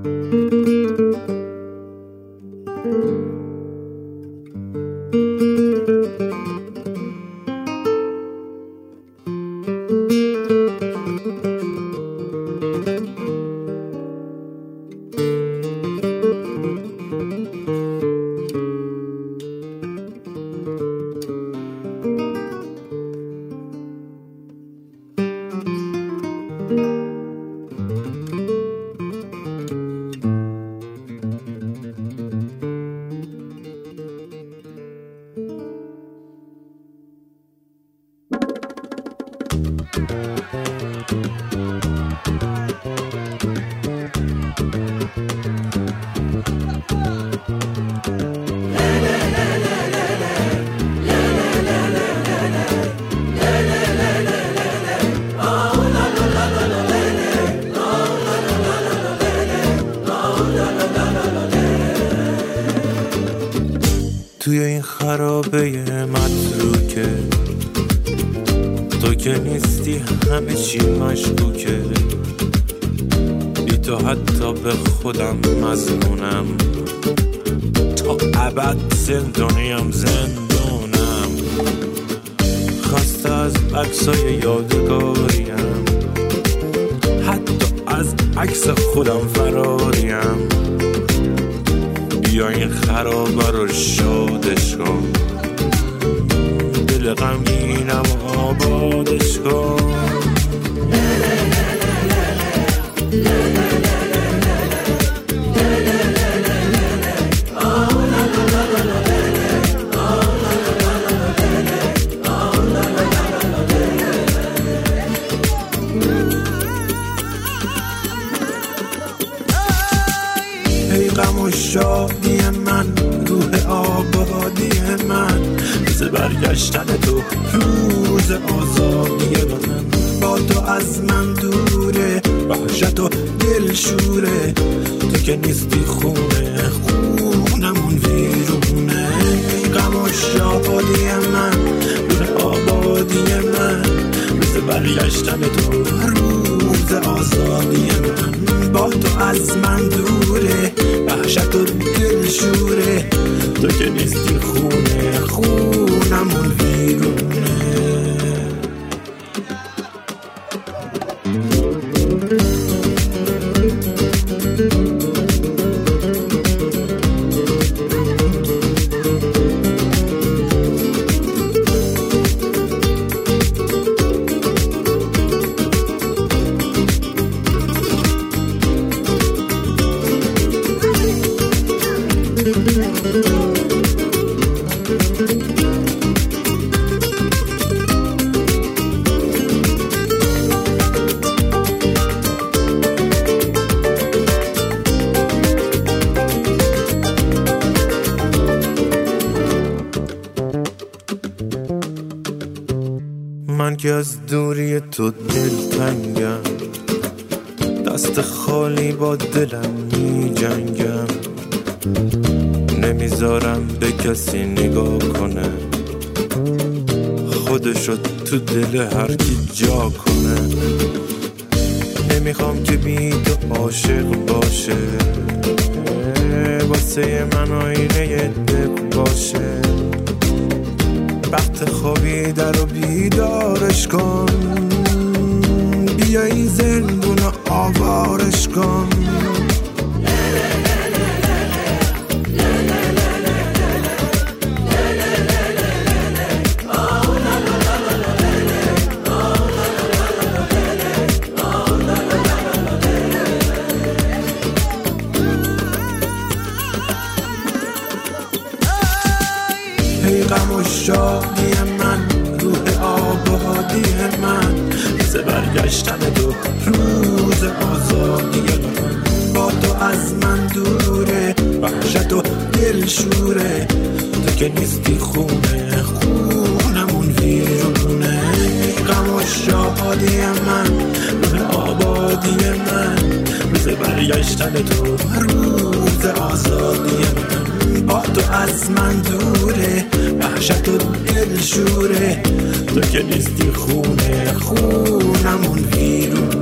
توی این خرابه متروکه تو که نیستی همه چی مشکوکه، بی تو حتی به خودم مظنونم، تا ابد زندونیم زندونم، خسته از عکسای یادگاریم، حتی از عکس خودم فراریم، بیا این خرابه رو شادش کن، دل غمگینم آبادش کن. ای غم و شادی من، روح آبادی من، روز برگشتن تو، روز آزادی من، با تو از من دوره، وحشت و دل شوره، تو که نیستی خونه، خونمون ویرونه. ای غم و شادی من، روح آبادی من، روز برگشتن تو، روز آزادی من، با تو از من دوره، وحشت و دل شوره، تو که نیستی خونه، خونمون ویرونه. من که از دوری تو دلتنگم، دست خالی با دلم می جنگم، نمیذارم به کسی نگاه کنه، خودشو تو دل هر کی جا کنه، نمیخوام که بی تو عاشق باشه، واسه من آینه دل باشه، وقت خوابیده رو بیدارش کن، بیا این زندون رو آوارش کن. ای غم و شادی من، روح آبادی من، روز برگشتن تو، روز آزادی من، با تو از من دوره، وحشت و دل شوره، تو که نیستی خونه، خونمون ویرونه. ای غم و شادی من، روح آبادی من، روز برگشتن تو، روز آزادی من، با تو از من دوره، وحشت و دل شوره، تو که نیستی خونه، خونمون ویرونه.